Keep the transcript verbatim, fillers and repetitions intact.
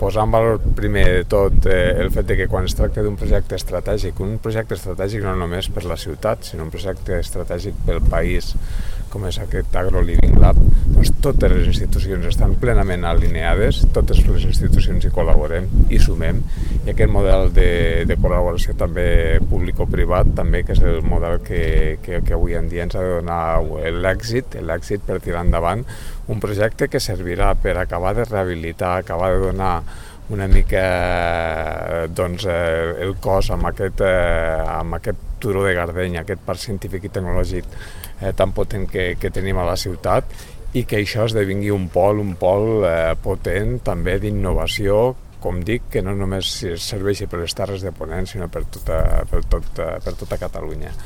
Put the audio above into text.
posar en valor primer de tot eh, el fet de que quan es tracta d'un projecte estratègic, un projecte estratègic no només per la ciutat, sinó un projecte estratègic pel país, com és aquest AgroLiving Lab, doncs totes les institucions estan plenament alineades, totes les institucions hi col·laborem i sumem, i aquest model de, de col·laboració també público-privat, també que és el model que, que, que avui en dia ens ha de donar l'èxit, l'èxit per tirar endavant un projecte que servirà per acabar de rehabilitar, acabar de donar una mica doncs, el cos amb aquest, amb aquest turó de Gardeny, aquest parc científic i tecnològic eh, tan potent que, que tenim a la ciutat, i que això esdevingui un pol, un pol eh, potent també d'innovació, com dic, que no només serveixi per les Terres de Ponent, sinó per tota, per tot, per tota Catalunya.